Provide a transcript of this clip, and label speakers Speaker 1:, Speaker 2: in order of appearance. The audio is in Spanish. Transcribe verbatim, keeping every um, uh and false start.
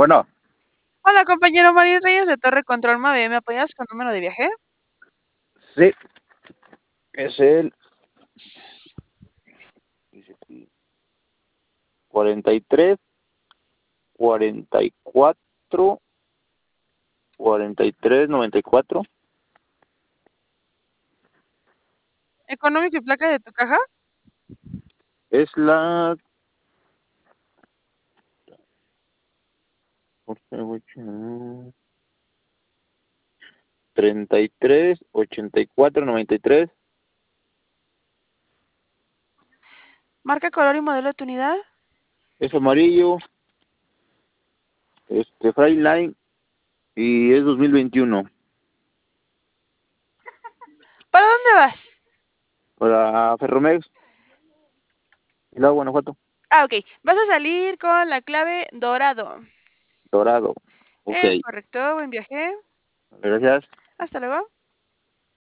Speaker 1: bueno.
Speaker 2: Hola, compañero Mario Reyes de Torre Control Mave. ¿Me apoyas con número de viaje?
Speaker 1: Sí. Es el cuarenta y tres, cuarenta y cuatro, cuarenta y tres, noventa y cuatro.
Speaker 2: ¿Económico y placa de tu caja?
Speaker 1: Es la treinta y tres, ochenta y cuatro, noventa y tres.
Speaker 2: ¿Marca, color y modelo de tu unidad?
Speaker 1: Es amarillo. Este, Freightliner. Y es dos mil veintiuno.
Speaker 2: ¿Para dónde vas?
Speaker 1: Para Ferromex. Y luego Guanajuato.
Speaker 2: Ah, ok. Vas a salir con la clave dorado.
Speaker 1: Dorado. Ok.
Speaker 2: Es correcto. Buen viaje.
Speaker 1: Gracias.
Speaker 2: Hasta luego.